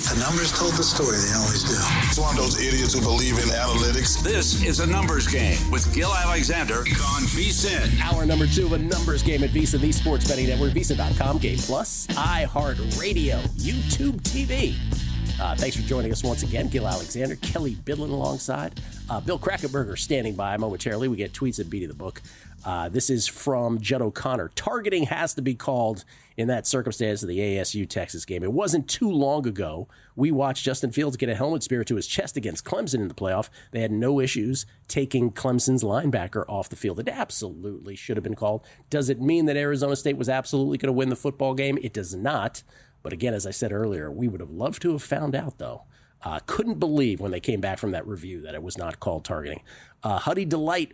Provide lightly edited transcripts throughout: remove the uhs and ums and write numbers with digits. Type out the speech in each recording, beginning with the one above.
The numbers told the story. They always do. It's one of those idiots who believe in analytics. This is A Numbers Game with Gil Alexander on VSiN. Hour number 2 of A Numbers Game at VSiN, the Sports Betting Network, VSiN.com, Game Plus, iHeartRadio, YouTube TV. Thanks for joining us once again. Gil Alexander, Kelly Bidlin alongside. Bill Krackomberger standing by momentarily. We get tweets at Beat of the Book. This is from Judd O'Connor. Targeting has to be called in that circumstance of the ASU-Texas game. It wasn't too long ago we watched Justin Fields get a helmet spear to his chest against Clemson in the playoff. They had no issues taking Clemson's linebacker off the field. It absolutely should have been called. Does it mean that Arizona State was absolutely going to win the football game? It does not. But again, as I said earlier, we would have loved to have found out, though. Couldn't believe when they came back from that review that it was not called targeting. Huddy Delight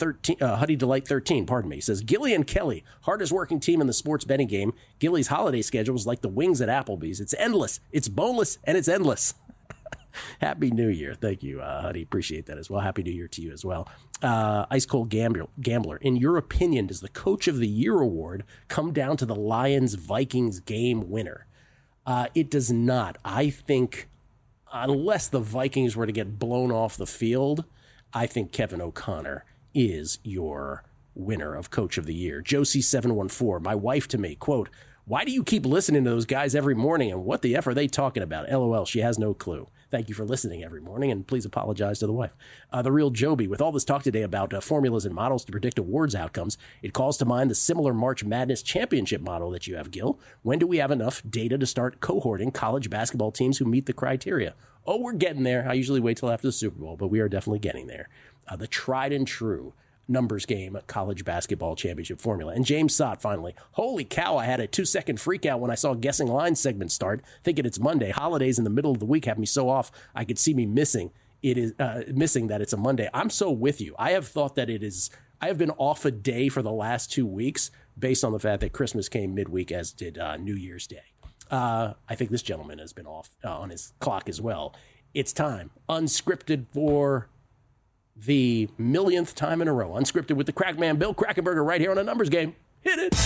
13, pardon me, says Gilly and Kelly, hardest working team in the sports betting game. Gilly's holiday schedule is like the wings at Applebee's. It's endless, it's boneless, and it's endless. Happy New Year. Thank you, Huddy. Appreciate that as well. Happy New Year to you as well. Ice Cold Gambler. In your opinion, does the Coach of the Year award come down to the Lions-Vikings game winner? It does not. I think unless the Vikings were to get blown off the field, I think Kevin O'Connor is your winner of Coach of the Year. Josie714, my wife to me, quote, why do you keep listening to those guys every morning and what the F are they talking about? LOL, she has no clue. Thank you for listening every morning, and please apologize to the wife. The Real Joby, with all this talk today about formulas and models to predict awards outcomes, it calls to mind the similar March Madness championship model that you have, Gil. When do we have enough data to start cohorting college basketball teams who meet the criteria? Oh, we're getting there. I usually wait till after the Super Bowl, but we are definitely getting there. The tried and true numbers game college basketball championship formula. And James Sott, finally, holy cow, I had a 2-second freak out when I saw guessing line segment start, thinking it's Monday. Holidays in the middle of the week have me so off I could see me missing that it's a Monday. I'm so with you. I have thought that it is. I have been off a day for the last 2 weeks based on the fact that Christmas came midweek, as did New Year's Day. I think this gentleman has been off on his clock as well. It's time. Unscripted for the millionth time in a row. Unscripted with the crack man, Bill Krackomberger, right here on A Numbers Game. Hit it.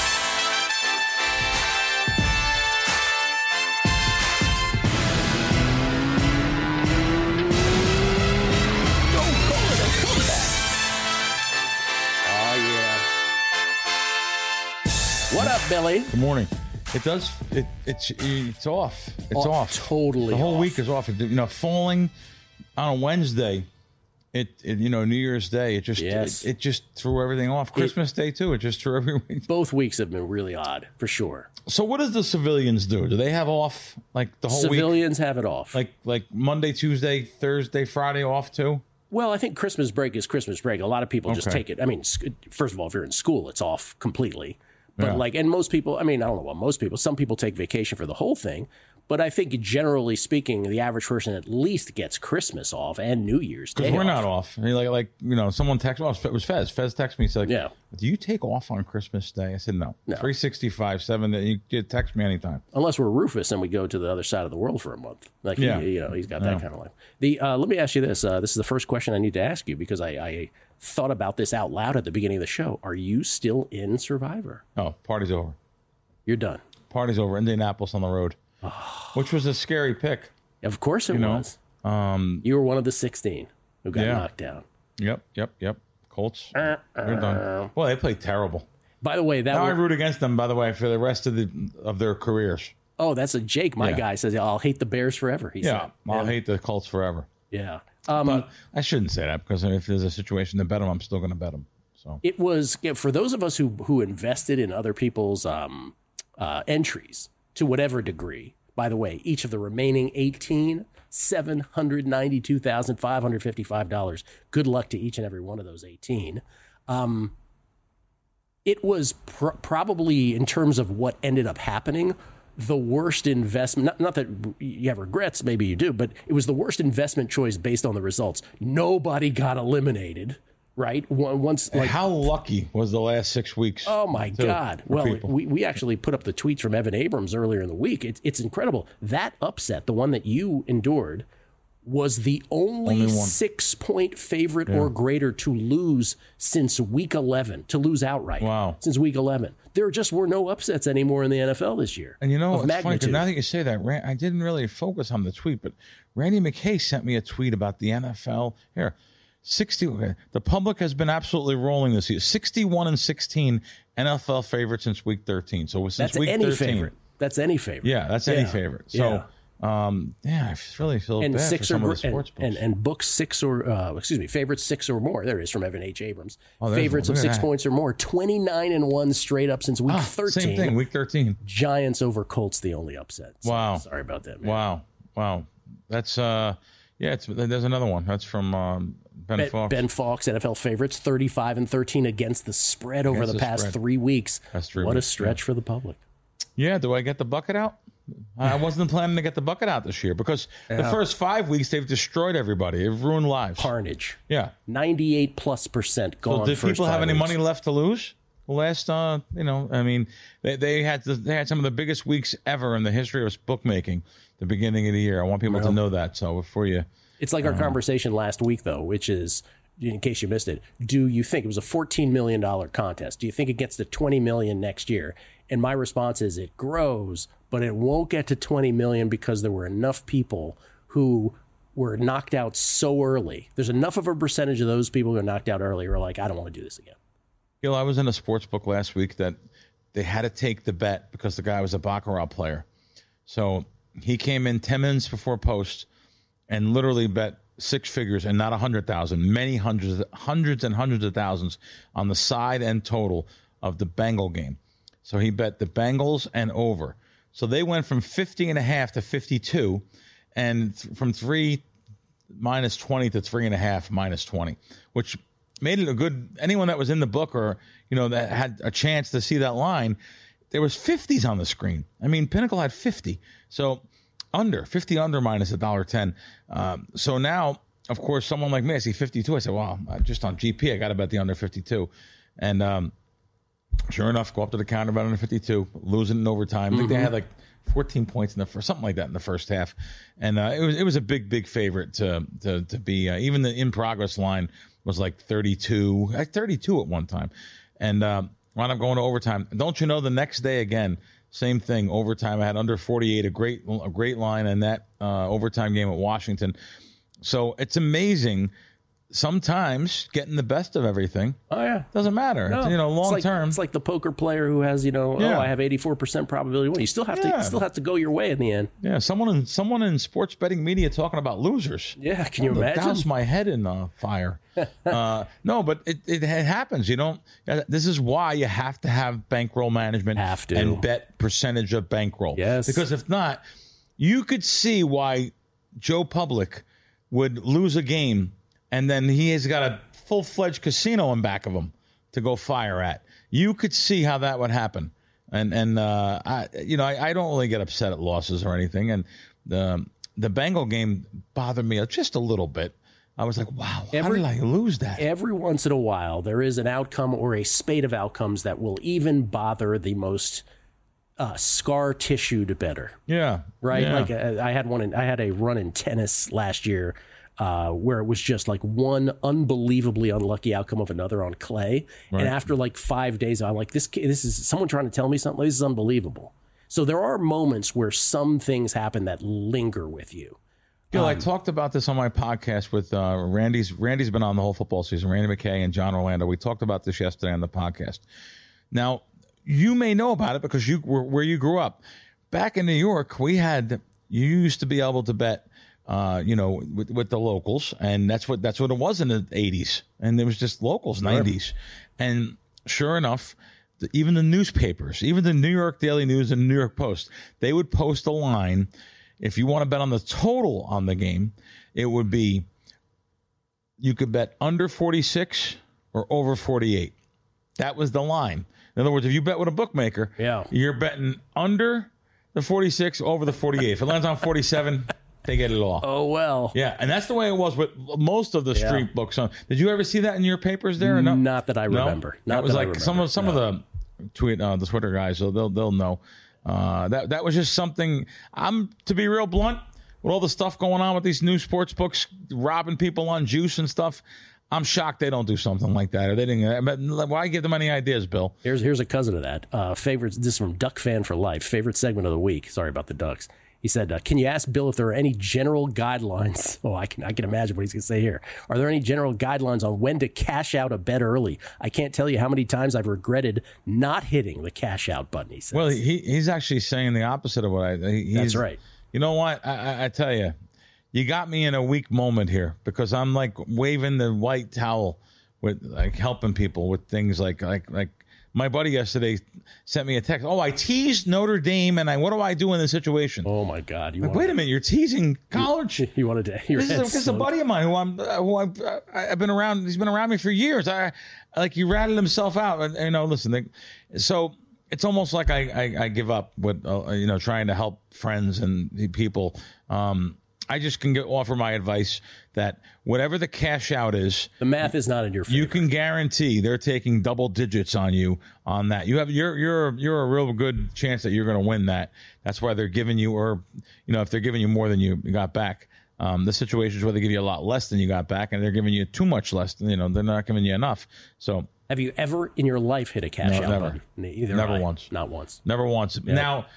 Don't call it a comeback. Oh, yeah. What up, Billy? Good morning. It's off. It's off. Totally. The whole off. week is off. Falling on a Wednesday. New Year's Day, it just threw everything off. Christmas Day, too, it just threw everything. Both weeks have been really odd, for sure. So what does the civilians do? Do they have off, like, the whole week? Civilians have it off. Like Monday, Tuesday, Thursday, Friday off, too? Well, I think Christmas break is Christmas break. A lot of people just take it. I mean, first of all, if you're in school, it's off completely. But and most people, I don't know about most people. Some people take vacation for the whole thing. But I think generally speaking, the average person at least gets Christmas off and New Year's Day. Because we're not off. I mean, someone texted, it was Fez. Fez texted me, said, do you take off on Christmas Day? I said, no. 365, 7, you can text me anytime. Unless we're Rufus and we go to the other side of the world for a month. He's got that kind of life. Let me ask you this. This is the first question I need to ask you because I thought about this out loud at the beginning of the show. Are you still in Survivor? Oh, party's over. You're done. Party's over. Indianapolis on the road. Which was a scary pick. Of course it was. You were one of the 16 who got knocked down. Yep. Colts, they're done. Well, they played terrible. By the way, I root against them, by the way, for the rest of their careers. Oh, that's a Jake, my guy, says, I'll hate the Bears forever, he said. I'll hate the Colts forever. Yeah. But I shouldn't say that because if there's a situation to bet them, I'm still going to bet them. So it was, for those of us who invested in other people's entries, to whatever degree. By the way, each of the remaining 18, $792,555. Good luck to each and every one of those 18. It was probably, in terms of what ended up happening, the worst investment. Not that you have regrets, maybe you do, but it was the worst investment choice based on the results. Nobody got eliminated. Right? How lucky was the last 6 weeks? Oh, my God. Well, we actually put up the tweets from Evan Abrams earlier in the week. It's incredible. That upset, the one that you endured, was the only 6-point favorite or greater to lose since week 11, to lose outright. Wow. Since week 11. There just were no upsets anymore in the NFL this year. And you know, it's funny, because now that you say that, I didn't really focus on the tweet, but Randy McKay sent me a tweet about the NFL. Here, the public has been absolutely rolling this year. 61-16 NFL favorite since week 13. So since that's week any 13. Favorite. That's any favorite. Yeah, that's any favorite. So, I really feel bad for some of the sports books. And books 6 or, favorites 6 or more. There it is from Evan H. Abrams. Favorites of 6 points or more. 29-1 straight up since week 13. Same thing, week 13. Giants over Colts, the only upset. So, wow. Sorry about that, man. Wow. That's, there's another one. That's from Ben Fawkes. Ben Fawkes, NFL favorites, 35-13 against the spread over the past 3 weeks. What a stretch for the public. Yeah, do I get the bucket out? I wasn't planning to get the bucket out this year because the first 5 weeks they've destroyed everybody. They've ruined lives. Carnage. Yeah. 98+% gone. So did people have any money left to lose? The last, they had some of the biggest weeks ever in the history of bookmaking. The beginning of the year. I want people to know that. So before you, it's like our conversation last week, though, which is, in case you missed it, do you think it was a $14 million contest? Do you think it gets to $20 million next year? And my response is it grows, but it won't get to $20 million because there were enough people who were knocked out so early. There's enough of a percentage of those people who are knocked out early who are like, I don't want to do this again. Gil, I was in a sports book last week that they had to take the bet because the guy was a Baccarat player. So he came in 10 minutes before post and literally bet 6 figures and not 100,000, many hundreds and hundreds of thousands on the side and total of the Bengal game. So he bet the Bengals and over. So they went from 50.5 to 52 and from 3 minus 20 to 3.5 minus 20, which made it a good, anyone that was in the book or, that had a chance to see that line, there was 50s on the screen. I mean, Pinnacle had 50. So 50 under minus $1.10. So now, of course, someone like me, I see 52. I said, well, just on GP, I got to bet the under 52. And sure enough, go up to the counter, bet under 52, losing in overtime. I think they had like 14 points in the first, something like that in the first half. And it was a big favorite to be, even the in progress line was like 32 at one time. And wound up going to overtime. Don't you know, the next day again, same thing, overtime. I had under 48, a great line in that overtime game at Washington. So it's amazing. Sometimes getting the best of everything. Oh yeah, doesn't matter. No. Long term. It's like the poker player who has, I have 84% probability to win. You still have to go your way in the end. Yeah, someone in sports betting media talking about losers. Yeah, can you imagine? Douse my head in fire. No, but it happens. You don't. This is why you have to have bankroll management. And bet percentage of bankroll. Yes, because if not, you could see why Joe Public would lose a game. And then he has got a full-fledged casino in back of him to go fire at. You could see how that would happen. And I don't really get upset at losses or anything. And the Bengal game bothered me just a little bit. I was like, wow, how did I lose that? Every once in a while, there is an outcome or a spate of outcomes that will even bother the most scar-tissued bettor. Yeah. Right? Yeah. Like I had a run in tennis last year where it was just like one unbelievably unlucky outcome of another on clay. Right. And after like 5 days, I'm like, this is someone trying to tell me something. This is unbelievable. So there are moments where some things happen that linger with you. Gil, I talked about this on my podcast with Randy's been on the whole football season, Randy McKay and John Orlando. We talked about this yesterday on the podcast. Now, you may know about it because you were where you grew up. Back in New York, you used to be able to bet with the locals, and that's what it was in the 80s, and there was just locals, 90s, and sure enough, even the newspapers, even the New York Daily News and New York Post, they would post a line. If you want to bet on the total on the game, it would be you could bet under 46 or over 48. That was the line. In other words, if you bet with a bookmaker, you're betting under the 46, over the 48. If it lands on 47. They get it all. Oh, well. Yeah, and that's the way it was with most of the street books. Did you ever see that in your papers there? Or no? Not that I remember. No? That was like some of the Twitter guys, so they'll know. That was just something. To be real blunt, with all the stuff going on with these new sports books, robbing people on juice and stuff, I'm shocked they don't do something like that. Or they didn't. Why give them any ideas, Bill? Here's a cousin of that. Favorite. This is from Duck Fan for Life. Favorite segment of the week. Sorry about the Ducks. He said, "Can you ask Bill if there are any general guidelines?" Oh, I can imagine what he's going to say here. Are there any general guidelines on when to cash out a bet early? I can't tell you how many times I've regretted not hitting the cash out button. He says. Well, he's actually saying the opposite of what That's right. You know what? I tell you. You got me in a weak moment here because I'm like waving the white towel with like helping people with things like my buddy yesterday sent me a text. Oh, I teased Notre Dame, and what do I do in this situation? Oh my God! Wait a minute, you're teasing college. You wanted to? This is a buddy of mine who I've been around. He's been around me for years. He ratted himself out. And, listen. So it's almost like I give up with trying to help friends and people. I just can offer my advice that whatever the cash out is, the math is not in your favor. You can guarantee they're taking double digits on you on that. You're a real good chance that you're going to win that. That's why they're giving you, or if they're giving you more than you got back. The situation is where they give you a lot less than you got back, and they're giving you too much less. They're not giving you enough. So, have you ever in your life hit a cash out button? Never once. Not once. Never once. Yeah. Now.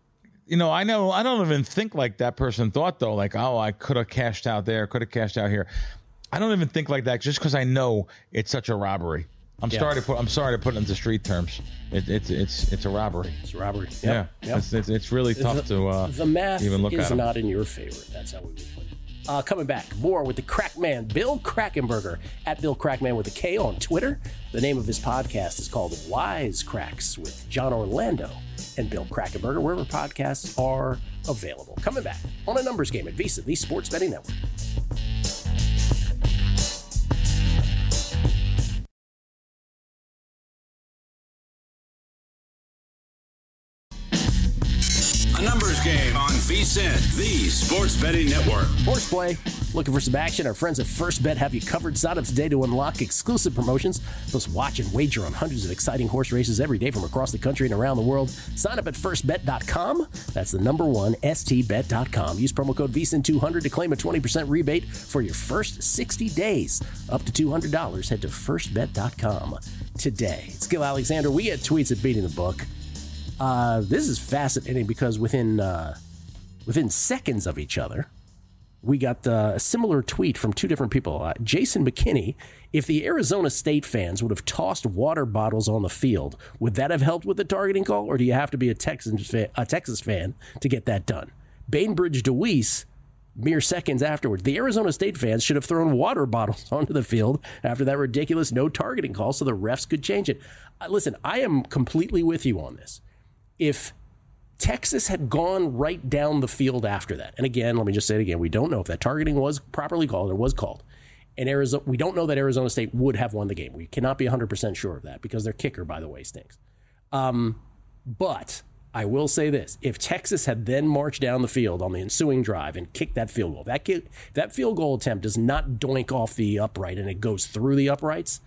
I know I don't even think like that person thought, though, like, oh, I could have cashed out there, could have cashed out here. I don't even think like that just because I know it's such a robbery. I'm sorry to put it into street terms. It's a robbery. It's a robbery. Yep. Yeah. Yep. It's really tough to the math even look is at not in your favor. That's how we would put it. Coming back, more with the Crackman, Bill Krackomberger, at Bill Crackman with a K on Twitter. The name of this podcast is called Wise Cracks with John Orlando and Bill Krackomberger, wherever podcasts are available. Coming back on a numbers game at VSiN, the Sports Betting Network. A numbers game on VSiN, the Sports Betting Network. Horseplay. Looking for some action? Our friends at First Bet have you covered. Sign up today to unlock exclusive promotions. Plus, watch and wager on hundreds of exciting horse races every day from across the country and around the world. Sign up at firstbet.com. That's the number one, stbet.com. Use promo code VSiN200 to claim a 20% rebate for your first 60 days. Up to $200. Head to firstbet.com today. It's Gil Alexander. We get tweets at Beating the Book. This is fascinating because within seconds of each other, we got a similar tweet from two different people. Jason McKinney, if the Arizona State fans would have tossed water bottles on the field, would that have helped with the targeting call, or do you have to be a Texas fan to get that done? Bainbridge DeWeese, mere seconds afterwards, the Arizona State fans should have thrown water bottles onto the field after that ridiculous no targeting call so the refs could change it. Listen, I am completely with you on this. If Texas had gone right down the field after that, and again, let me just say it again, we don't know if that targeting was properly called or was called. And we don't know that Arizona State would have won the game. We cannot be 100% sure of that because their kicker, by the way, stinks. But I will say this. If Texas had then marched down the field on the ensuing drive and kicked that field goal, that field goal attempt does not doink off the upright and it goes through the uprights,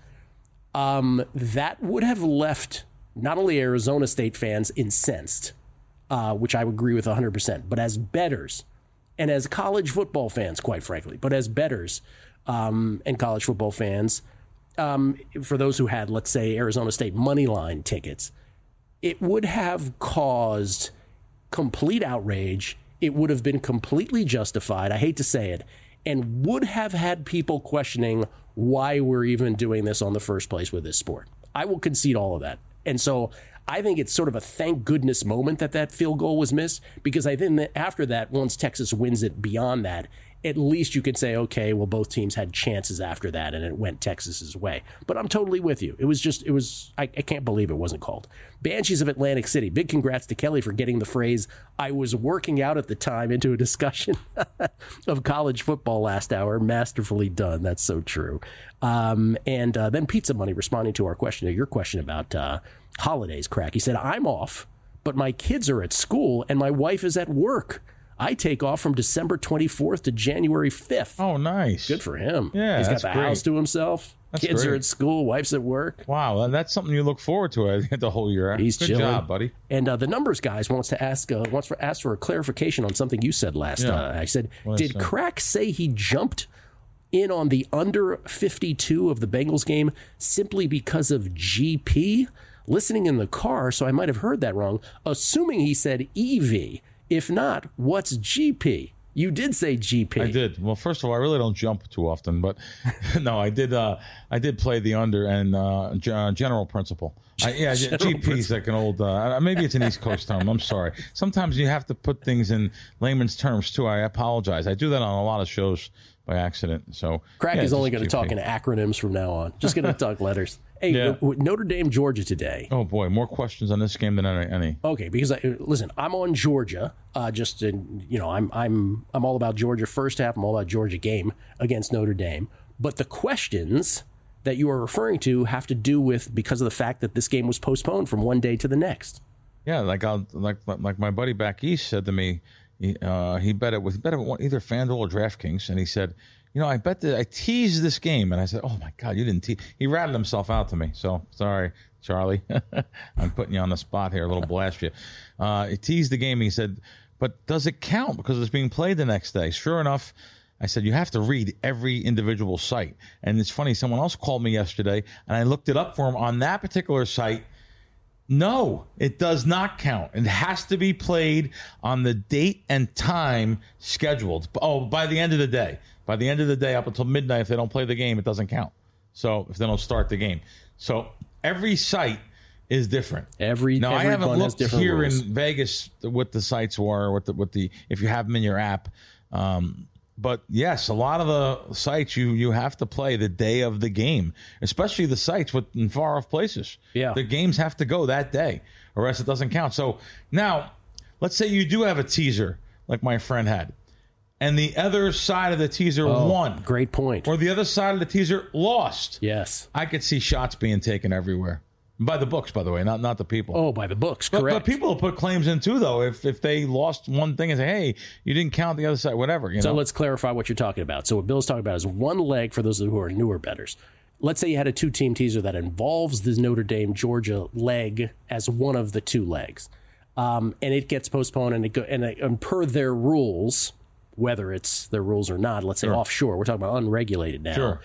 that would have left not only Arizona State fans incensed, which I would agree with 100%, but as bettors and as college football fans, quite frankly, but as bettors and college football fans, for those who had, let's say, Arizona State money line tickets, it would have caused complete outrage. It would have been completely justified, I hate to say it, and would have had people questioning why we're even doing this on the first place with this sport. I will concede all of that. And so I think it's sort of a thank goodness moment that field goal was missed, because I think that after that, once Texas wins it beyond that, at least you could say, okay, well, both teams had chances after that and it went Texas's way. But I'm totally with you. I can't believe it wasn't called. Banshees of Atlantic City. Big congrats to Kelly for getting the phrase, I was working out at the time, into a discussion of college football last hour. Masterfully done. That's so true. And then Pizza Money responding to your question about holidays, Crack. He said, I'm off, but my kids are at school and my wife is at work. I take off from December 24th to January 5th. Oh, nice. Good for him. Yeah, he's got that's the great. house to himself. Kids great. are at school, wife's at work. Wow, and that's something you look forward to, I think, the whole year. He's Good chilling. job, buddy. And the numbers guys wants to ask for a clarification on something you said last. I said, did Crack say he jumped in on the under 52 of the Bengals game simply because of GP? Listening in the car, so I might have heard that wrong. Assuming he said EV. If not, what's GP? You did say GP. I did. Well, first of all, I really don't jump too often, but no, I did. I did play the under and general principle. GP is like an old. Maybe it's an East Coast term. I'm sorry. Sometimes you have to put things in layman's terms too. I apologize. I do that on a lot of shows by accident. So Crack is only going to talk in acronyms from now on. Just going to talk letters. Hey, Notre Dame, Georgia today. Oh boy, more questions on this game than any. Okay, because listen, I'm on Georgia. I'm all about Georgia first half. I'm all about Georgia game against Notre Dame. But the questions that you are referring to have to do with because of the fact that this game was postponed from one day to the next. Yeah, like my buddy back east said to me, he bet it with either FanDuel or DraftKings, and he said, I bet that I teased this game, and I said, oh my God, you didn't tease. He ratted himself out to me. So sorry, Charlie, I'm putting you on the spot here, a little blast you. He teased the game. He said, but does it count because it's being played the next day? Sure enough, I said, you have to read every individual site. And it's funny, someone else called me yesterday, and I looked it up for him on that particular site. No, it does not count. It has to be played on the date and time scheduled. Oh, by the end of the day. By the end of the day, up until midnight, if they don't play the game, it doesn't count. So if they don't start the game. So every site is different. I haven't looked here rules. In Vegas what the sites were, what the if you have them in your app. But yes, a lot of the sites you have to play the day of the game, especially the sites in far off places. Yeah, the games have to go that day, or else it doesn't count. So now, let's say you do have a teaser like my friend had, and the other side of the teaser won. Great point. Or the other side of the teaser lost. Yes, I could see shots being taken everywhere. By the books, by the way, not the people. Oh, by the books, correct. But people will put claims in too, though. If they lost one thing and say, "Hey, you didn't count the other side," whatever. So let's clarify what you're talking about. So what Bill's talking about is one leg for those who are newer bettors. Let's say you had a 2-team teaser that involves the Notre Dame Georgia leg as one of the two legs, and it gets postponed, and per their rules, whether it's their rules or not, let's say offshore. We're talking about unregulated now. Sure.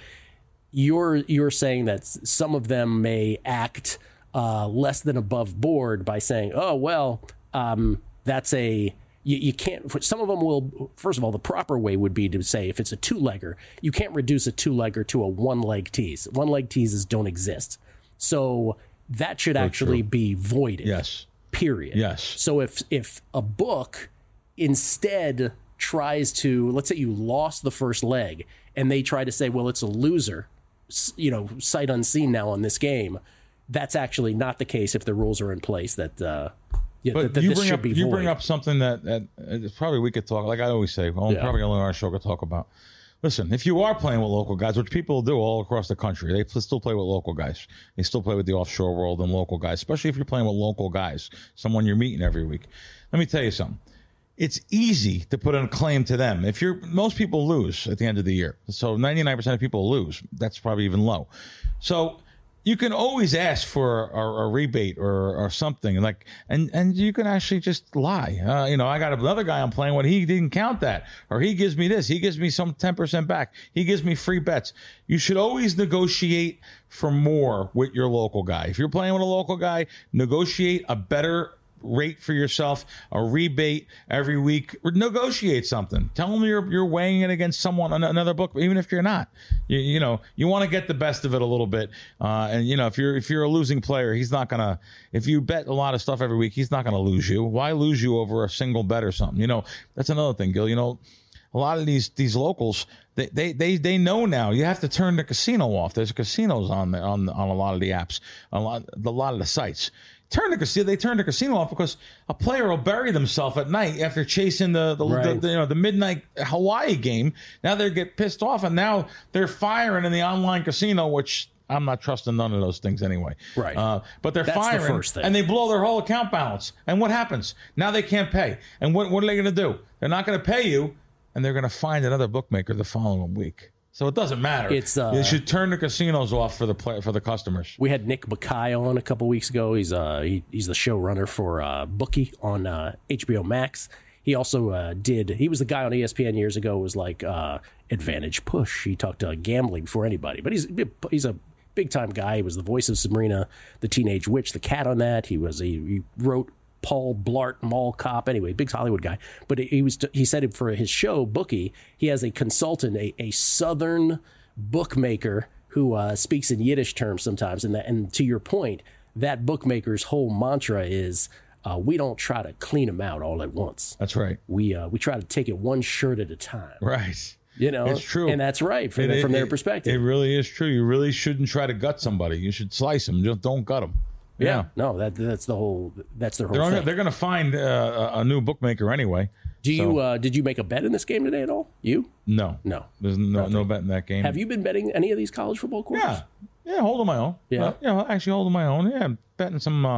You're saying that some of them may act less than above board by saying, oh, well, that's you can't. Some of them will. First of all, the proper way would be to say if it's a two-legger, you can't reduce a two-legger to a one-leg tease. One-leg teases don't exist. So that should actually be voided. Yes. Period. Yes. So if a book instead tries to, let's say you lost the first leg and they try to say, well, it's a loser, sight unseen now on this game. That's actually not the case if the rules are in place that this should be void. You bring up something that probably we could talk, like I always say, probably only our show could talk about. Listen, if you are playing with local guys, which people do all across the country, they still play with local guys. They still play with the offshore world and local guys, especially if you're playing with local guys, someone you're meeting every week. Let me tell you something. It's easy to put a claim to them. Most people lose at the end of the year. So 99% of people lose. That's probably even low. So you can always ask for a rebate or something and you can actually just lie. I got another guy I'm playing with. He didn't count that, or he gives me this. He gives me some 10% back. He gives me free bets. You should always negotiate for more with your local guy. If you're playing with a local guy, negotiate a better rate for yourself, a rebate every week, or negotiate something. Tell them you're weighing it against someone, another book, even if you're not. You want to get the best of it a little bit. And if you're a losing player, he's not gonna. If you bet a lot of stuff every week, he's not gonna lose you. Why lose you over a single bet or something? That's another thing, Gil. A lot of these locals, they know now. You have to turn the casino off. There's casinos on a lot of the apps, a lot of the sites. They turn the casino off because a player will bury themselves at night after chasing the midnight Hawaii game. Now they get pissed off, and now they're firing in the online casino, which I'm not trusting none of those things anyway. Right. But they're firing, the first thing. And they blow their whole account balance. And what happens? Now they can't pay. And what are they going to do? They're not going to pay you, and they're going to find another bookmaker the following week. So it doesn't matter. You should turn the casinos off for the customers. We had Nick Mackay on a couple weeks ago. He's the showrunner for Bookie on HBO Max. He also he was the guy on ESPN years ago who was like Advantage Push. He talked gambling before anybody. But he's a big-time guy. He was the voice of Sabrina, the Teenage Witch, the cat on that. He wrote Paul Blart Mall Cop. Anyway, big Hollywood guy. But he said for his show, Bookie, he has a consultant, a Southern bookmaker who speaks in Yiddish terms sometimes. And to your point, that bookmaker's whole mantra is, we don't try to clean them out all at once. That's right. We try to take it one shirt at a time. Right. It's true. And that's right from their perspective. It really is true. You really shouldn't try to gut somebody. You should slice them. Just don't gut them. Yeah. No, that's their whole thing. They're going to find a new bookmaker anyway. Did you make a bet in this game today at all? You? No. There's no bet in that game. Have you been betting any of these college football quarters? Yeah, holding my own. Yeah. Actually holding my own. Yeah, I'm betting some,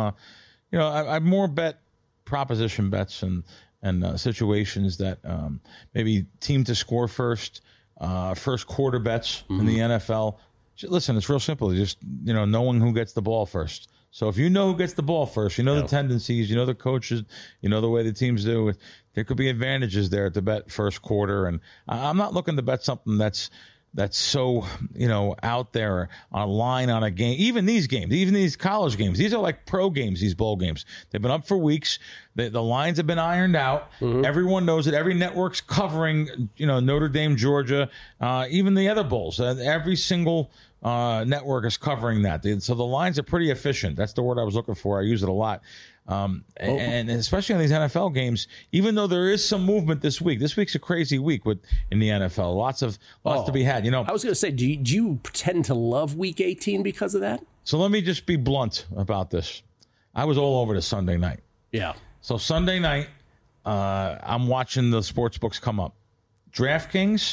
I more bet proposition bets and situations that maybe team to score first quarter bets in the NFL. Listen, it's real simple. Just, knowing who gets the ball first. So if you know who gets the ball first, you know the tendencies, you know the coaches, you know the way the teams do it. There could be advantages there to bet first quarter. And I'm not looking to bet something that's so, out there on a line on a game. Even these college games, these are like pro games, these bowl games. They've been up for weeks. The lines have been ironed out. Mm-hmm. Everyone knows it. Every network's covering, Notre Dame, Georgia, even the other bowls. Every single network is covering that. So the lines are pretty efficient. That's the word I was looking for. I use it a lot. And especially on these NFL games, even though there is some movement this week. This week's a crazy week in the NFL. Lots to be had. I was going to say, do you pretend to love Week 18 because of that? So let me just be blunt about this. I was all over this Sunday night. Yeah. So Sunday night, I'm watching the sports books come up. DraftKings,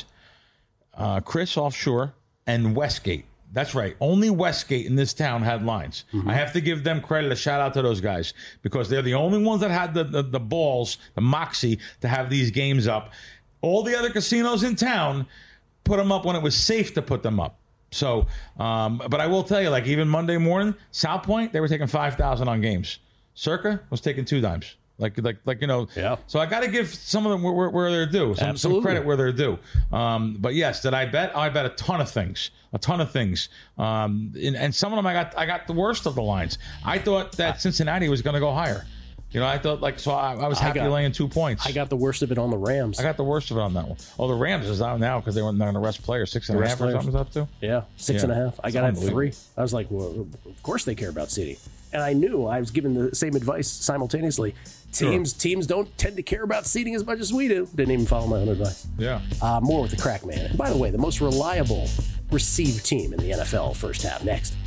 Chris Offshore, and Westgate. That's right. Only Westgate in this town had lines. Mm-hmm. I have to give them credit, a shout out to those guys, because they're the only ones that had the balls, the moxie to have these games up. All the other casinos in town put them up when it was safe to put them up. So, but I will tell you, like even Monday morning, South Point, they were taking 5,000 on games. Circa was taking 2 dimes. Yeah. So I got to give some of them where they're due, some credit where they're due. But yes, did I bet? I bet a ton of things. And some of them I got the worst of the lines. I thought that Cincinnati was going to go higher. I thought I was happy laying 2 points. I got the worst of it on the Rams. I got the worst of it on that one. Oh, the Rams is out now because they weren't going to rest players. 6.5 or something was up to. Yeah, 6.5. I got it at 3. I was like, well, of course they care about seeding. And I knew I was given the same advice simultaneously. Teams don't tend to care about seeding as much as we do. Didn't even follow my own advice. Yeah. More with the crack man. And by the way, the most reliable received team in the NFL first half. Next.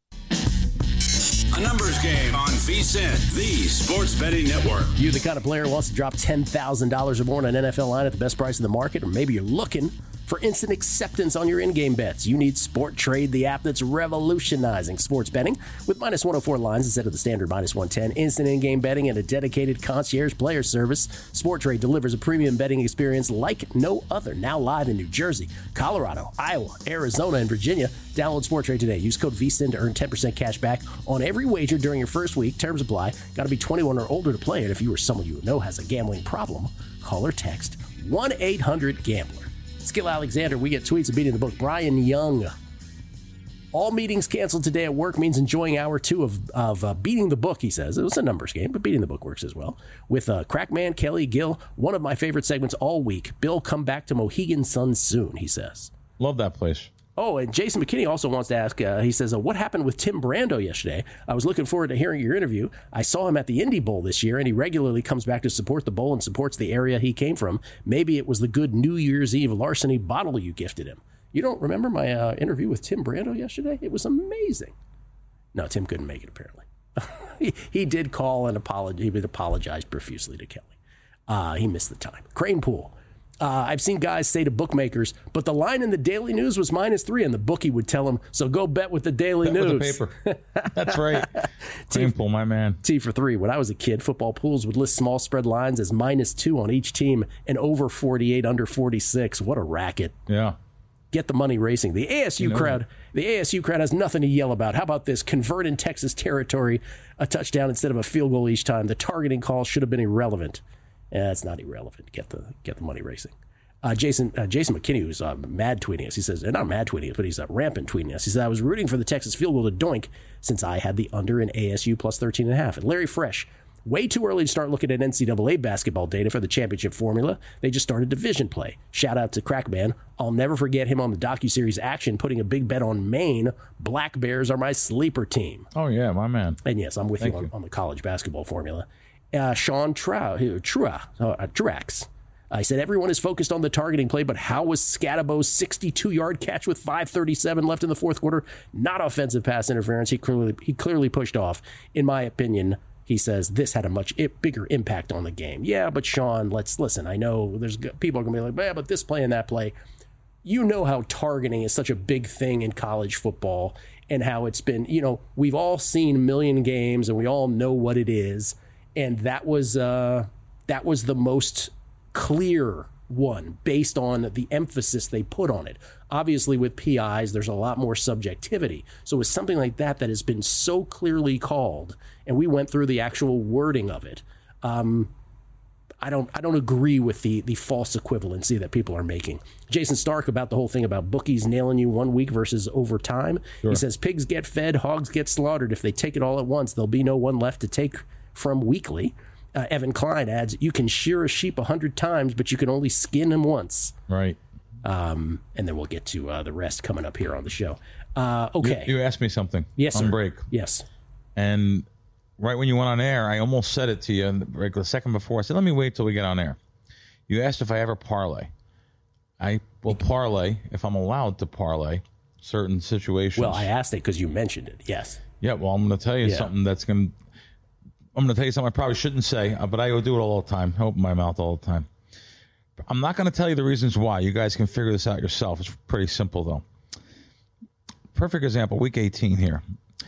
A numbers game on VSiN, the Sports Betting Network. You the kind of player who wants to drop $10,000 or more on an NFL line at the best price in the market, or maybe you're looking for instant acceptance on your in-game bets. You need Sport Trade, the app that's revolutionizing sports betting with minus 104 lines instead of the standard minus 110. Instant in-game betting and a dedicated concierge player service. Sport Trade delivers a premium betting experience like no other. Now live in New Jersey, Colorado, Iowa, Arizona, and Virginia. Download Sport Trade today. Use code VSiN to earn 10% cash back on every wager during your first week. Terms apply. Got to be 21 or older to play it. If you or someone you know has a gambling problem, call or text 1-800-GAMBLER. Skill Alexander, we get tweets of beating the book. Brian Young. All meetings canceled today at work means enjoying hour 2 of beating the book, he says. It was a numbers game, but beating the book works as well. With Crackman, Kelly, Gil, one of my favorite segments all week. Bill, come back to Mohegan Sun soon, he says. Love that place. Oh, and Jason McKinney also wants to ask, he says, what happened with Tim Brando yesterday? I was looking forward to hearing your interview. I saw him at the Indy Bowl this year, and he regularly comes back to support the bowl and supports the area he came from. Maybe it was the good New Year's Eve larceny bottle you gifted him. You don't remember my interview with Tim Brando yesterday? It was amazing. No, Tim couldn't make it, apparently. he did call and apologize profusely to Kelly. He missed the time. Crane Pool. I've seen guys say to bookmakers, but the line in the Daily News was -3, and the bookie would tell them, so go bet with the Daily News. With the paper. That's right. Painful, my man. T for 3. When I was a kid, football pools would list small spread lines as -2 on each team and over 48, under 46. What a racket. Yeah. Get the money racing. The ASU crowd has nothing to yell about. How about this? Convert in Texas territory, a touchdown instead of a field goal each time. The targeting call should have been irrelevant. It's not irrelevant. Get the money racing. Jason McKinney, who's mad tweeting us, he says, not mad tweeting us, but he's rampant tweeting us. He said, I was rooting for the Texas field goal to doink since I had the under in ASU plus 13.5. And Larry Fresh, way too early to start looking at NCAA basketball data for the championship formula. They just started division play. Shout out to Crackman. I'll never forget him on the docuseries Action putting a big bet on Maine. Black Bears are my sleeper team. Oh, yeah, my man. And yes, I'm with you on the college basketball formula. Sean Truax. I said everyone is focused on the targeting play, but how was Scadabo's 62-yard catch with 5:37 left in the fourth quarter not offensive pass interference? He clearly pushed off. In my opinion, he says this had a much bigger impact on the game. Yeah, but Sean, let's listen. I know there's people are going to be like, yeah, but this play and that play. You know how targeting is such a big thing in college football and how it's been, we've all seen a million games and we all know what it is. And that was the most clear one based on the emphasis they put on it. Obviously, with PIs, there's a lot more subjectivity. So with something like that has been so clearly called, and we went through the actual wording of it, I don't agree with the false equivalency that people are making. Jason Stark about the whole thing about bookies nailing you 1 week versus over time. Sure. He says pigs get fed, hogs get slaughtered. If they take it all at once, there'll be no one left to take from weekly. Evan Klein adds, you can shear a sheep 100 times, but you can only skin him once. Right. And then we'll get to the rest coming up here on the show. Okay. You asked me something. Yes, on sir. break. Yes. And right when you went on air, I almost said it to you in the break the second before. I said, let me wait till we get on air. You asked if I ever parlay. I will parlay if I'm allowed to parlay certain situations. Well, I asked it because you mentioned it. Yes. Yeah, well, I'm going to tell you something that's going to... I'm going to tell you something I probably shouldn't say, but I do it all the time. I open my mouth all the time. I'm not going to tell you the reasons why. You guys can figure this out yourself. It's pretty simple, though. Perfect example, week 18 here.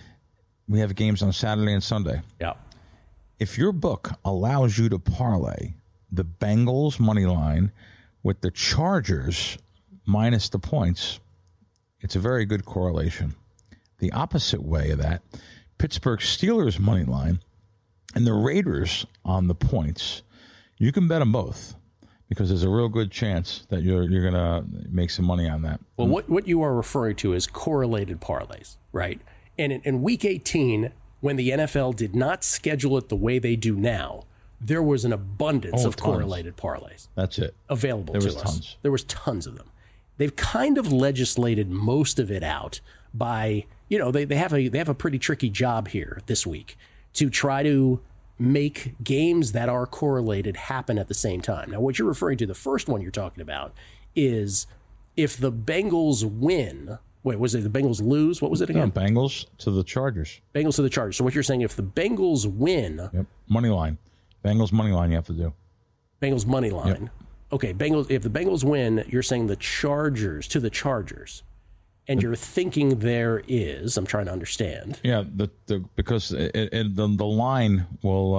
We have games on Saturday and Sunday. Yeah. If your book allows you to parlay the Bengals money line with the Chargers minus the points, it's a very good correlation. The opposite way of that, Pittsburgh Steelers money line and the Raiders on the points, you can bet them both because there's a real good chance that you're going to make some money on that. Well, what you are referring to is correlated parlays, right? And in Week 18, when the NFL did not schedule it the way they do now, there was an abundance of correlated parlays. That's it. Available to us. There was tons of them. They've kind of legislated most of it out by, they have a pretty tricky job here this week to try to make games that are correlated happen at the same time. Now, what you're referring to, the first one you're talking about, is if the Bengals win. Wait, was it the Bengals lose? What was it again? No, Bengals to the Chargers. Bengals to the Chargers. So what you're saying, if the Bengals win... Yep, money line. Bengals money line you have to do. Bengals money line. Yep. Okay, if the Bengals win, you're saying the Chargers to the Chargers. And you're thinking there is, I'm trying to understand. Yeah, because the line will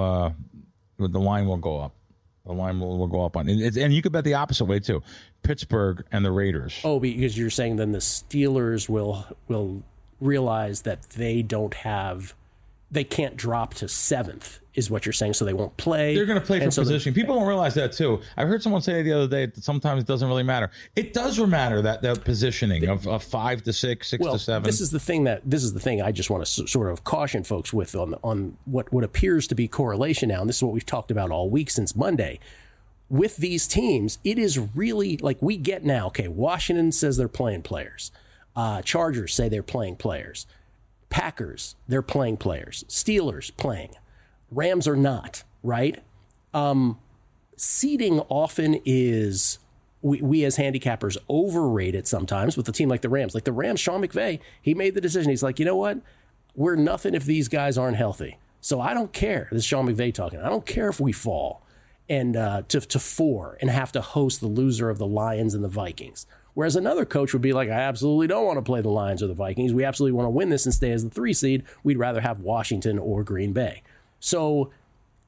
go up. The line will go up on it. And you could bet the opposite way too. Pittsburgh and the Raiders. Oh, because you're saying then the Steelers will realize that they can't drop to 7th, is what you're saying, so they won't play. They're going to play for positioning. People don't realize that, too. I heard someone say the other day that sometimes it doesn't really matter. It does matter, that positioning of 5 to 6, 6 to 7. This is the thing I just want to sort of caution folks with on what appears to be correlation now, and this is what we've talked about all week since Monday. With these teams, it is really like we get now, okay, Washington says they're playing players. Chargers say they're playing players. Packers, they're playing players. Steelers playing. Rams are not, right? Seeding often is, we as handicappers overrate it sometimes with a team like the Rams. Like the Rams, Sean McVay, he made the decision. He's like, you know what? We're nothing if these guys aren't healthy. So I don't care. This is Sean McVay talking. I don't care if we fall and to 4 and have to host the loser of the Lions and the Vikings. Whereas another coach would be like, I absolutely don't want to play the Lions or the Vikings. We absolutely want to win this and stay as the 3 seed. We'd rather have Washington or Green Bay. So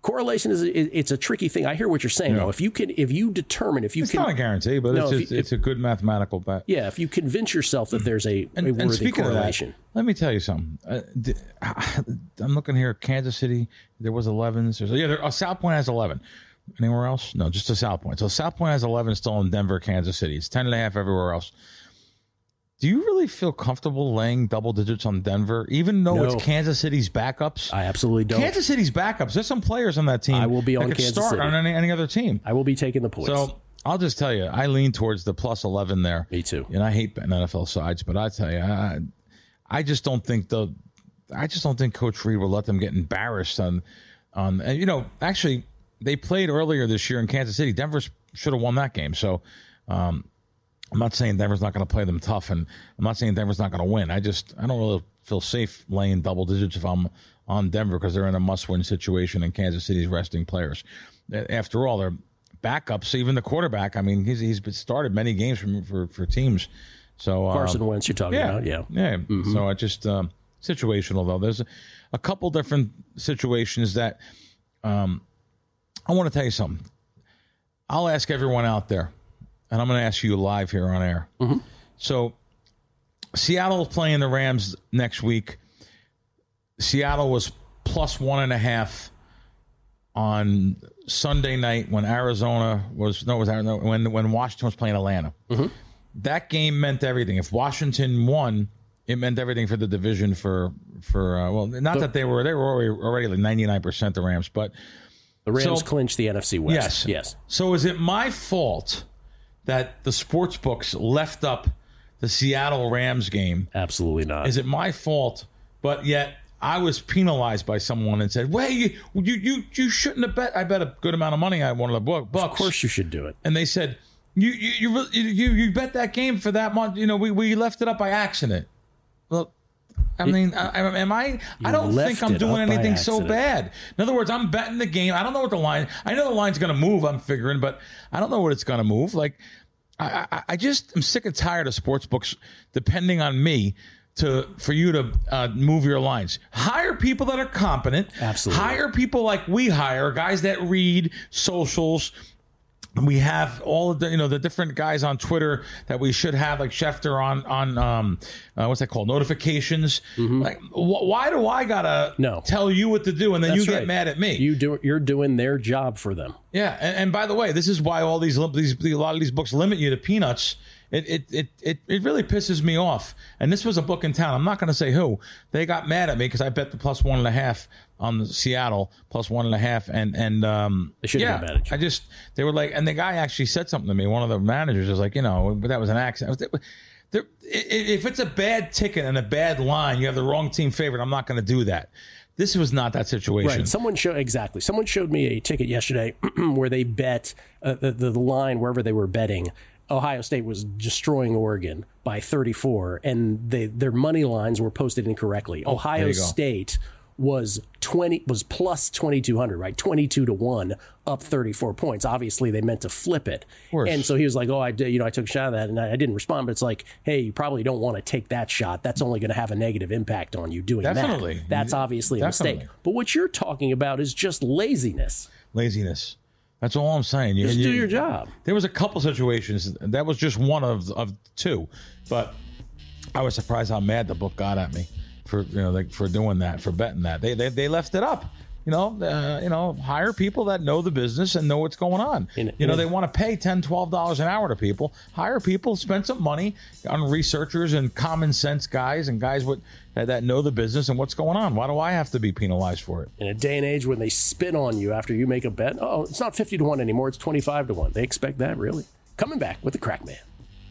Correlation it's a tricky thing. I hear what you're saying, though. If you determine, it's not a guarantee, but it's a good mathematical bet. Yeah, if you convince yourself that there's a worthy correlation. Of that, let me tell you something. I'm looking here. Kansas City, there was 11s. South Point has 11. Anywhere else? No, just a South Point. So South Point has 11 still in Denver, Kansas City. It's 10.5 everywhere else. Do you really feel comfortable laying double digits on Denver, even though it's Kansas City's backups? I absolutely don't. Kansas City's backups. There's some players on that team. I will be on Kansas start City. on any other team. I will be taking the points. So I'll just tell you, I lean towards the plus 11 there. Me too. And I hate betting NFL sides, but I tell you, I just don't think Coach Reed will let them get embarrassed on. And actually, they played earlier this year in Kansas City. Denver should have won that game. So. I'm not saying Denver's not going to play them tough, and I'm not saying Denver's not going to win. I don't really feel safe laying double digits if I'm on Denver because they're in a must-win situation and Kansas City's resting players. After all, they're backups. Even the quarterback, I mean, he's started many games for teams. So Carson Wentz, you're talking about, yeah. Mm-hmm. So I just situational though. There's a couple different situations that I want to tell you something. I'll ask everyone out there. And I'm going to ask you live here on air. Mm-hmm. So Seattle's playing the Rams next week. Seattle was plus 1.5 on Sunday night when when Washington was playing Atlanta. Mm-hmm. That game meant everything. If Washington won, it meant everything for the division that they were already like 99% the Rams, but the Rams clinched the NFC West. Yes. So is it my fault that the sports books left up the Seattle Rams game? Absolutely not. Is it my fault? But yet I was penalized by someone and said, "Wait, you shouldn't have bet." I bet a good amount of money. I won $1 bucks. Of course, you should do it. And they said, "You bet that game for that month. We left it up by accident." Well, I mean, I don't think I'm doing anything so bad. In other words, I'm betting the game. I don't know what the line. I know the line's going to move. I'm figuring, but I don't know what it's going to move. Like, I just am sick and tired of sports books depending on me for you to move your lines. Hire people that are competent. Absolutely. Hire people like we hire, guys that read socials. We have all of the different guys on Twitter that we should have, like Schefter on what's that called? Notifications. Mm-hmm. Like, why do I gotta tell you what to do and then you get mad at me? You're doing their job for them. Yeah, and by the way, this is why all a lot of these books limit you to peanuts. It really pisses me off. And this was a book in town. I'm not going to say who. They got mad at me because I bet the plus 1.5 on the Seattle plus 1.5, and they shouldn't have mad at you. They were like, and the guy actually said something to me. One of the managers was like, but that was an accident. If it's a bad ticket and a bad line, you have the wrong team favorite. I'm not going to do that. This was not that situation. Right. Someone showed me a ticket yesterday where they bet the line wherever they were betting. Ohio State was destroying Oregon by 34, and their money lines were posted incorrectly. Ohio State was plus 2,200, right? 22-1, up 34 points. Obviously, they meant to flip it. And so he was like, I took a shot of that, and I didn't respond. But it's like, hey, you probably don't want to take that shot. That's only going to have a negative impact on you doing Definitely. that. That's obviously a mistake. But what you're talking about is just laziness. Laziness. That's all I'm saying. Just do your job. There was a couple situations. That was just one of two. But I was surprised how mad the book got at me for doing that, for betting that. They left it up. Hire people that know the business and know what's going on. They want to pay $10, $12 an hour to people. Hire people, spend some money on researchers and common sense guys and guys that know the business and what's going on. Why do I have to be penalized for it? In a day and age when they spit on you after you make a bet, it's not 50-1 anymore, it's 25-1. They expect that, really. Coming back with the Crack Man.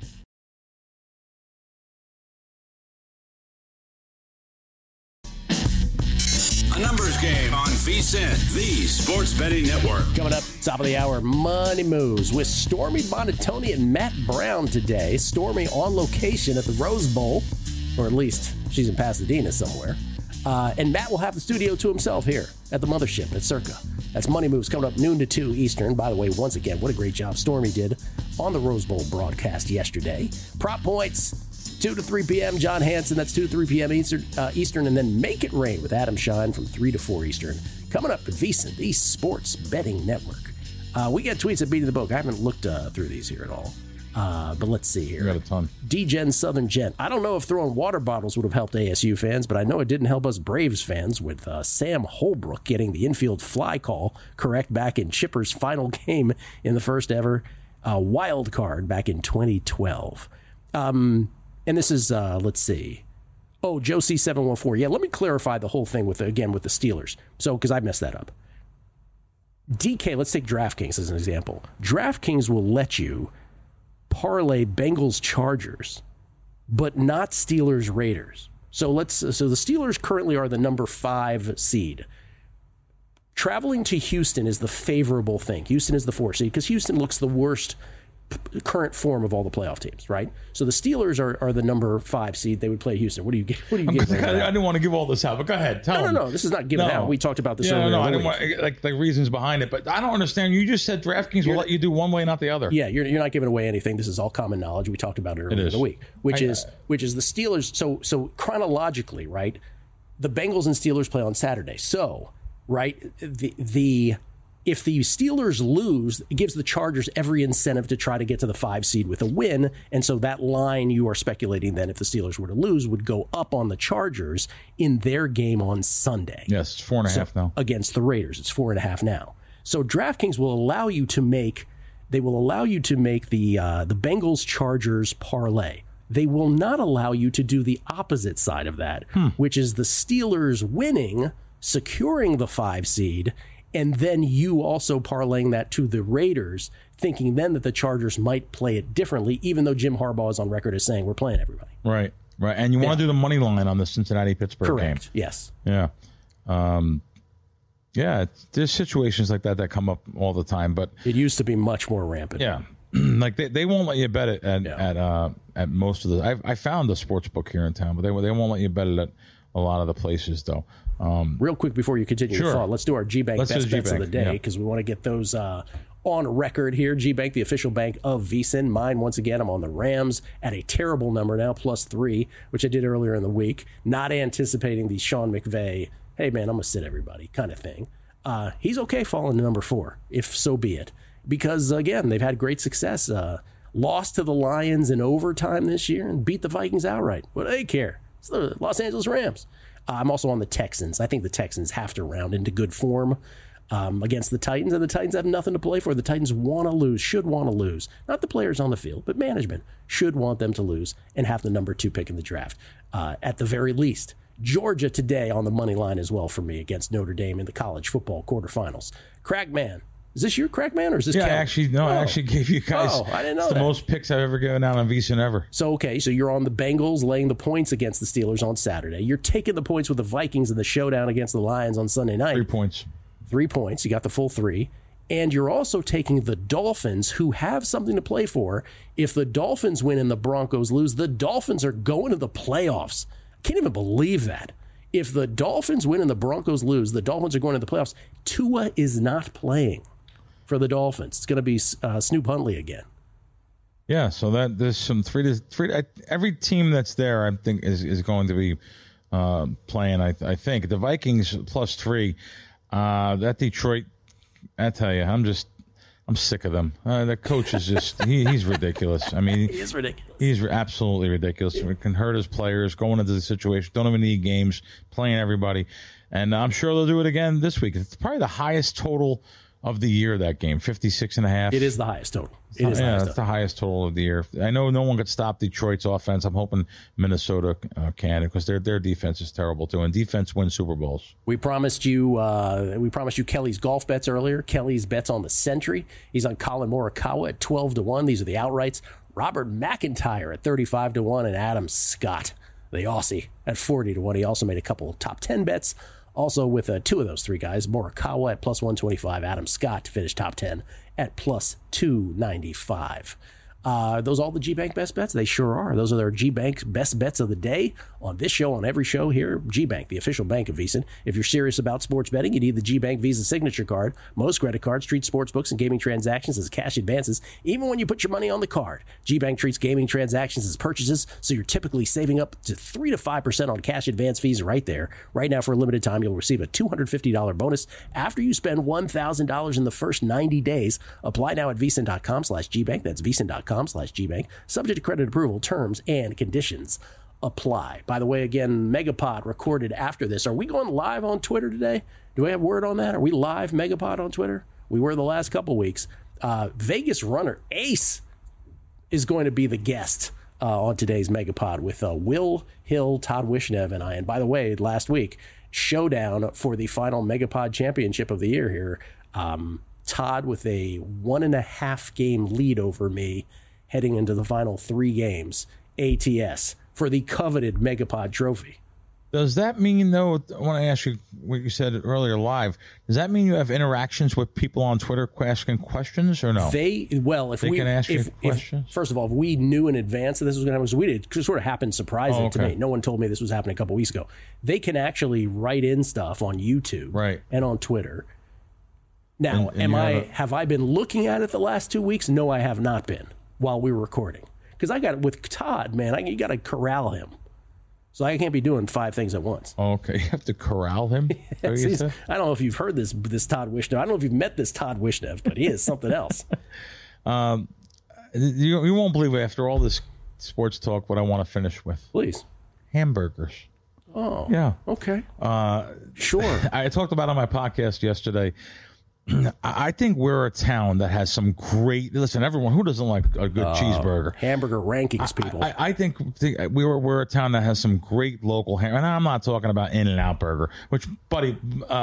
A numbers game on VSiN, the Sports Betting Network. Coming up, top of the hour, Money Moves with Stormy Buonantony and Matt Brown today. Stormy on location at the Rose Bowl, or at least she's in Pasadena somewhere. And Matt will have the studio to himself here at the mothership at Circa. That's Money Moves coming up noon to 2 Eastern. By the way, once again, what a great job Stormy did on the Rose Bowl broadcast yesterday. Prop points, 2 to 3 p.m., John Hanson. That's 2 to 3 p.m. Eastern. And then Make It Rain with Adam Shine from 3 to 4 Eastern. Coming up at VSiN, the Sports Betting Network. We get tweets at Beating the Book. I haven't looked through these here at all. But let's see here. We got a ton. D-Gen Southern Gent. I don't know if throwing water bottles would have helped ASU fans, but I know it didn't help us Braves fans with Sam Holbrook getting the infield fly call correct back in Chipper's final game in the first ever wild card back in 2012. And this is, let's see. Oh, Joe C714. Yeah, let me clarify the whole thing with the Steelers. So, because I messed that up. DK, let's take DraftKings as an example. DraftKings will let you parlay Bengals Chargers, but not Steelers Raiders. So the Steelers currently are the number 5 seed. Traveling to Houston is the favorable thing. Houston is the 4 seed because Houston looks the worst current form of all the playoff teams, right? So the Steelers are the number 5 seed. They would play Houston. What do you get? I didn't want to give all this out, but go ahead. Tell them. No. This is not giving out. We talked about this earlier. No, I didn't want like the reasons behind it, but I don't understand. You just said DraftKings will let you do one way, not the other. Yeah, you're not giving away anything. This is all common knowledge. We talked about it earlier in the week, which is the Steelers. So chronologically, right? The Bengals and Steelers play on Saturday. So, right, if the Steelers lose, it gives the Chargers every incentive to try to get to the 5 seed with a win. And so that line you are speculating then if the Steelers were to lose would go up on the Chargers in their game on Sunday. Yes, it's 4.5 now. Against the Raiders. It's 4.5 now. So DraftKings will allow you to make the Bengals Chargers parlay. They will not allow you to do the opposite side of that, which is the Steelers winning, securing the 5 seed, and then you also parlaying that to the Raiders, thinking then that the Chargers might play it differently, even though Jim Harbaugh is on record as saying we're playing everybody. Right. And you want to do the money line on the Cincinnati-Pittsburgh game. Correct, yes. Yeah. There's situations like that come up all the time, but it used to be much more rampant. Yeah. Like they won't let you bet it at most of the. I found a sports book here in town, but they won't let you bet it at a lot of the places though. Real quick before you continue your thought, let's do our G-Bank best bets of the day because we want to get those on record here. G-Bank, the official bank of VSiN. Mine, once again, I'm on the Rams at a terrible number now, +3, which I did earlier in the week. Not anticipating the Sean McVay, hey man, I'm going to sit everybody kind of thing. He's okay falling to number 4, if so be it. Because, again, they've had great success. Lost to the Lions in overtime this year and beat the Vikings outright. What do they care? It's the Los Angeles Rams. I'm also on the Texans. I think the Texans have to round into good form against the Titans, and the Titans have nothing to play for. The Titans want to lose, should want to lose. Not the players on the field, but management should want them to lose and have the number 2 pick in the draft. At the very least, Georgia today on the money line as well for me against Notre Dame in the college football quarterfinals. Crackman. Is this your Crackman or is this I actually gave you guys I didn't know the most picks I've ever given out on VSiN ever. So you're on the Bengals laying the points against the Steelers on Saturday. You're taking the points with the Vikings in the showdown against the Lions on Sunday night. 3 points. 3 points. You got the full 3. And you're also taking the Dolphins, who have something to play for. If the Dolphins win and the Broncos lose, the Dolphins are going to the playoffs. I can't even believe that. If the Dolphins win and the Broncos lose, the Dolphins are going to the playoffs. Tua is not playing for the Dolphins. It's going to be Snoop Huntley again. Yeah, so that there's some 3 to 3. Every team that's there, I think, is going to be playing. I think the Vikings +3. That Detroit, I tell you, I'm sick of them. The coach is just he's ridiculous. I mean, he is ridiculous. He's absolutely ridiculous. It can hurt his players going into the situation. Don't even need games, playing everybody, and I'm sure they'll do it again this week. It's probably the highest total of the year, that game, 56.5. It is the highest total. It's the highest total of the year. I know no one could stop Detroit's offense. I'm hoping Minnesota can, because their defense is terrible too, and defense wins Super Bowls. We promised you Kelly's golf bets earlier. Kelly's bets on the Century. He's on Colin Morikawa at 12-1. These are the outrights. Robert McIntyre at 35-1, and Adam Scott, the Aussie, at 40-1. He also made a couple of top 10 bets. Also with 2 of those 3 guys, Morikawa at +125, Adam Scott to finish top 10 at +295. Those all the G-Bank best bets? They sure are. Those are their G-Bank best bets of the day on this show, on every show here. G-Bank, the official bank of VSiN. If you're serious about sports betting, you need the G-Bank Visa Signature Card. Most credit cards treat sports books and gaming transactions as cash advances, even when you put your money on the card. G-Bank treats gaming transactions as purchases, so you're typically saving up to 3 to 5% on cash advance fees right there. Right now, for a limited time, you'll receive a $250 bonus after you spend $1,000 in the first 90 days. Apply now at VSiN.com/GBank. That's VSiN.com/GBank. Subject to credit approval, terms and conditions apply. By the way, again, Megapod recorded after this. Are we going live on Twitter today? Do we have word on that? Are we live Megapod on Twitter? We were the last couple weeks. Vegas runner Ace is going to be the guest on today's Megapod with Will Hill, Todd Wishnev, and I. And by the way, last week, showdown for the final Megapod championship of the year here. Todd with a 1.5 game lead over me heading into the final 3 games, ATS, for the coveted Megapod trophy. Does that mean, though, I want to ask you what you said earlier live, does that mean you have interactions with people on Twitter asking questions or no? They can ask you questions? First of all, if we knew in advance that this was going to happen, we did, because it sort of happened surprisingly to me. No one told me this was happening a couple weeks ago. They can actually write in stuff on YouTube and on Twitter. Now, have I been looking at it the last 2 weeks? No, I have not been while we were recording. Because I got it with Todd, man. You got to corral him. So I can't be doing 5 things at once. Okay, you have to corral him? Yes, I don't know if you've heard this Todd Wishnev. I don't know if you've met this Todd Wishnev, but he is something else. You won't believe it, after all this sports talk, what I want to finish with. Please. Hamburgers. Oh. Yeah. Okay. Sure. I talked about it on my podcast yesterday. I think we're a town that has some great. Listen, everyone who doesn't like a good cheeseburger, hamburger rankings, people. I think we're a town that has some great local ham. And I'm not talking about In-N-Out Burger, which buddy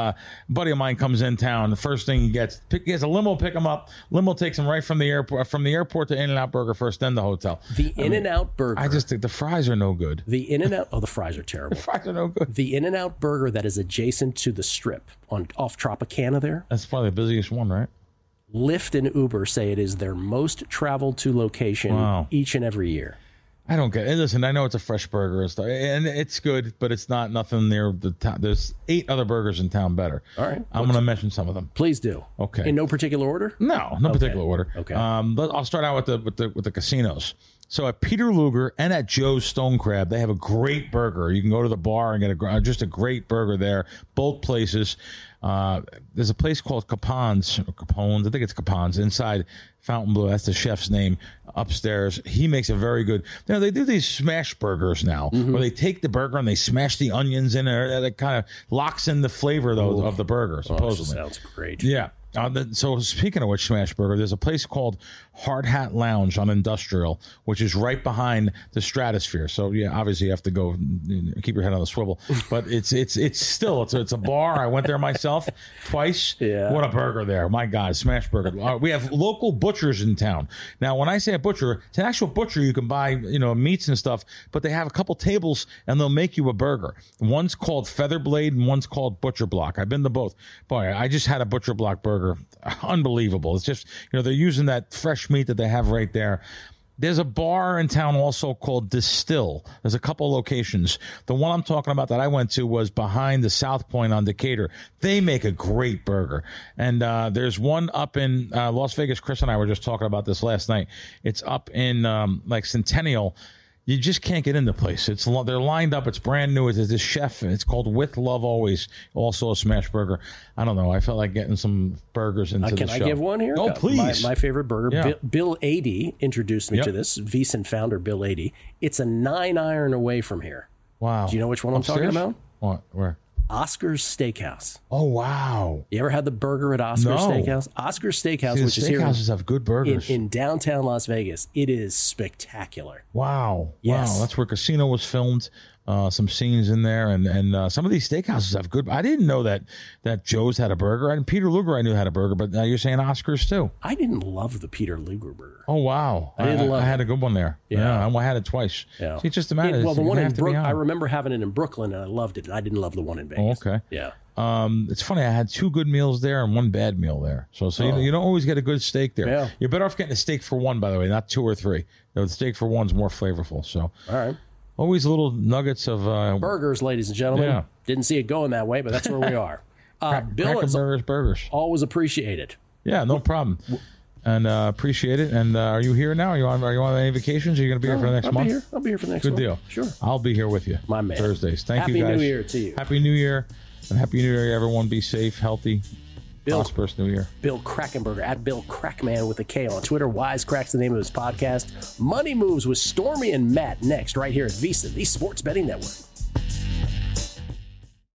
of mine comes in town. The first thing he gets a limo, pick him up. Limo takes him right from the airport to In-N-Out Burger first, then the hotel. The In-N-Out Burger. I just think the fries are no good. The In-N-Out. The fries are terrible. The fries are no good. The In-N-Out Burger that is adjacent to the Strip off Tropicana there. That's probably the busiest one, right? Lyft and Uber say it is their most traveled to location each and every year. I don't get it. Listen, I know it's a fresh burger and stuff, and it's good, but it's not nothing near the town. There's 8 other burgers in town better. All right. I'm going to mention some of them. Please do. Okay. In no particular order? No particular order. Okay. I'll start out with the casinos. So at Peter Luger and at Joe's Stone Crab, they have a great burger. You can go to the bar and get just a great burger there. Both places. There's a place called Capone's. I think it's Capone's inside Fontainebleau. That's the chef's name upstairs. He makes a very good. They do these smash burgers now, where they take the burger and they smash the onions in there. That kind of locks in the flavor of the burger. Supposedly, sounds great. Yeah. So speaking of which, smash burger, there's a place called Hard Hat Lounge on Industrial, which is right behind the Stratosphere. So yeah, obviously you have to go keep your head on the swivel. But it's still a bar. I went there myself twice. Yeah. What a burger there! My God, smash burger. We have local butchers in town. Now, when I say a butcher, it's an actual butcher. You can buy meats and stuff, but they have a couple tables and they'll make you a burger. One's called Featherblade and one's called Butcher Block. I've been to both. Boy, I just had a Butcher Block burger. Unbelievable. It's just, they're using that fresh meat that they have right there. There's a bar in town also called Distill. There's a couple locations. The one I'm talking about that I went to was behind the South Point on Decatur. They make a great burger. And there's one up in Las Vegas. Chris and I were just talking about this last night. It's up in Centennial. You just can't get in the place. They're lined up. It's brand new. It's this chef. It's called With Love Always. Also a smash burger. I don't know. I felt like getting some burgers into the show. Can I give one here? Oh, please. My favorite burger. Yeah. Bill Adie introduced me to this. VSiN founder Bill Adie. It's a 9-iron away from here. Wow. Do you know which one Upstairs? I'm talking about? What? Where? Oscar's Steakhouse. Oh, wow. You ever had the burger at Oscar's Steakhouse? Oscar's Steakhouse, which is here have good burgers. In downtown Las Vegas. It is spectacular. Wow. Yes. Wow. That's where Casino was filmed. Some scenes in there, and some of these steakhouses have good. I didn't know that Joe's had a burger. And Peter Luger, I knew had a burger, but you're saying Oscar's too. I didn't love the Peter Luger burger. Oh wow, I had a good one there. Yeah, I had it twice. Yeah, See, it's just a matter. The one in Brooklyn, I remember having it in Brooklyn, and I loved it. And I didn't love the one in Vegas. Oh, okay. Yeah. It's funny. I had 2 good meals there and 1 bad meal there. So you don't always get a good steak there. Yeah. You're better off getting a steak for 1, by the way, not 2 or 3. The steak for 1's more flavorful. So all right. Always little nuggets of burgers, ladies and gentlemen. Yeah. Didn't see it going that way, but that's where we are. Bill is burgers. Always appreciated. Yeah, no problem. And appreciate it. And are you here now? Are you on any vacations? Are you going to be here for the next month? I'll be here for the next Good month. deal. Sure. I'll be here with you. My man. Thursdays. Thank you, guys. Happy New Year to you. Happy New Year. And Happy New Year, everyone. Be safe, healthy, prosperous New Year. Bill Krackomberger, at Bill Crackman with a K on Twitter. Wisecrack's the name of his podcast. Money Moves with Stormy and Matt next, right here at VEASAN, the Sports Betting Network.